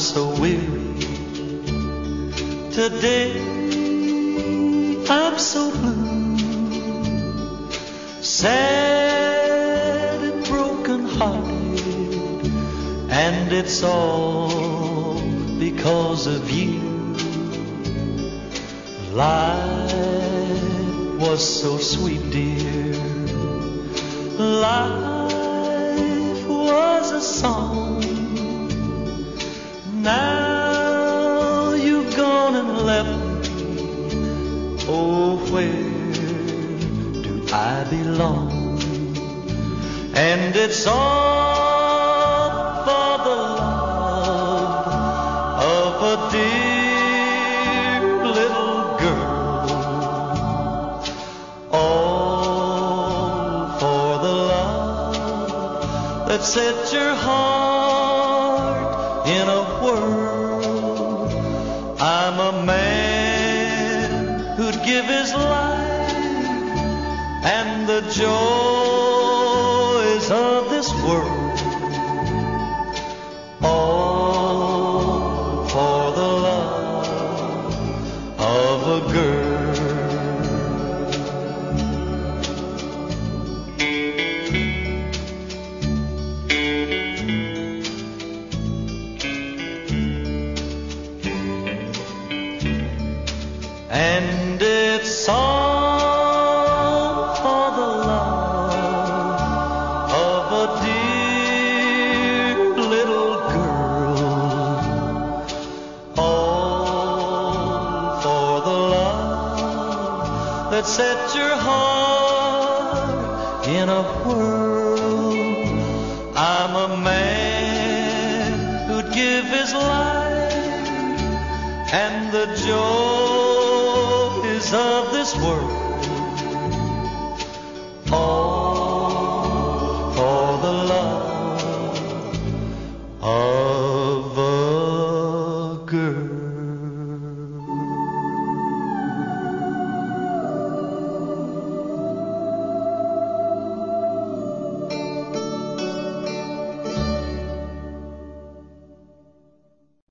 so weary. Today I'm so blue, sad and broken hearted, and it's all because of you. Life was so sweet, dear. Life was a song. Now you've gone and left me. Oh, where do I belong? And it's all for the love of a dear little girl. All for the love that set your heart in a whirl. I'm a man who'd give his life and the joys of this world, all for the love of a girl. And it's all for the love of a dear little girl, all for the love that set your heart in a whirl. I'm a man who'd give his life and the joys of this world,